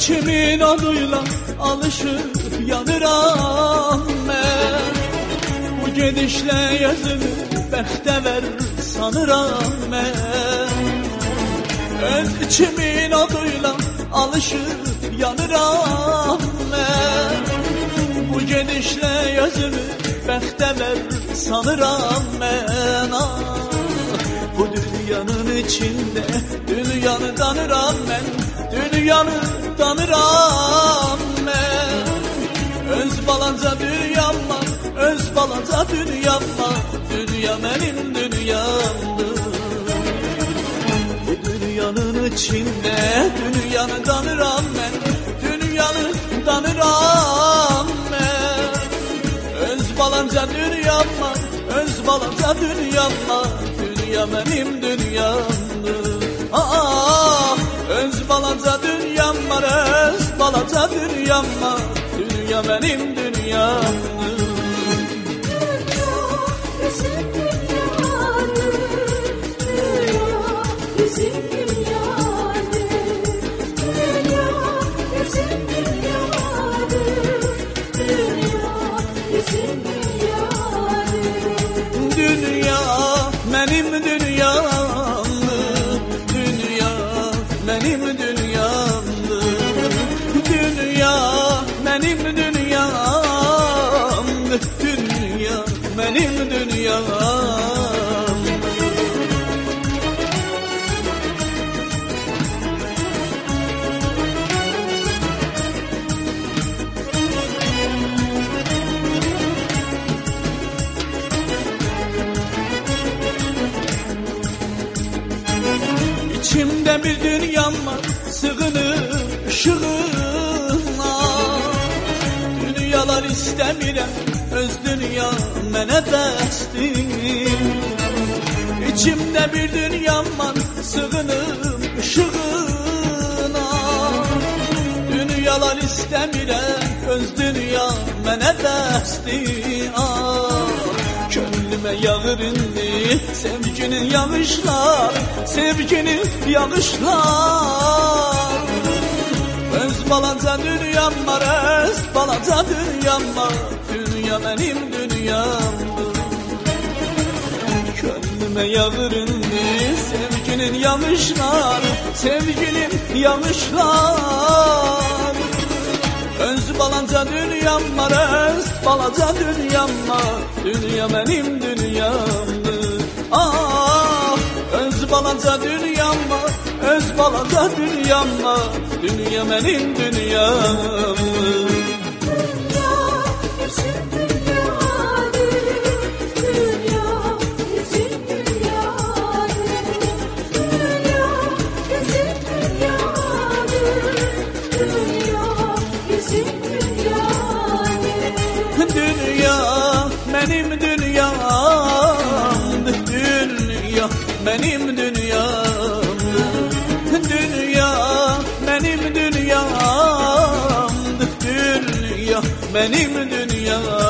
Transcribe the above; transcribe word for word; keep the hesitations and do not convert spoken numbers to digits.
İçimin oduyla alışıp yanıram ben. Bu gedişle yazını bəxtəvər sanıram mən. Öz içimin oduyla alışıp yanıram mən. Bu gedişle yazını bəxtəvər sanıram mən. Ah, bu dünyanın içinde dünyanı tanıram mən. Dünyanı tanıram mən. Öz balanca dünyam var, öz balanca dünyam var. Dünya benim dünyamdır. Bu dünyanın içinde dünyanı tanıram mən. Dünyanı tanıram mən. Öz balanca dünyam var, öz balanca dünyam var. Dünya benim dünyamdır. Aa, öz balanca dünyam var, öz balanca dünyam var. Dünya benim dünyamdır. Dünya benim dünyamdır. Dünya benim dünyamdır. Dünya benim dünyamdır. Dünya benim dünyamdır. İçimde bir dünyam var, sığınır ışığına. Dünyalar istemirəm, öz dünya mənə bəsdir. İçimde bir dünyam var, sığınır ışığına. Dünyalar istemirəm, öz dünya mənə bəsdir. Ah, gönlüme yağır indi sevginin yağışlar, sevginin yağışlar. Öz balanca dünyam var, öz balanca dünyam var. Dünya benim dünyamdır. Gönlüme yağır indi sevginin yağışlar, sevginin yağışlar. Öz balanca dünyam var, öz balanca dünyam var. Dünya benim dünyamdır. Ah, öz balanca dünyam var, öz balanca dünyam var. Dünya benim dünyamdır. Dünya benim dünyamdır. Dünya benim dünyamdır. Dünya benim dünyamdır. Dünya benim dünyamdır.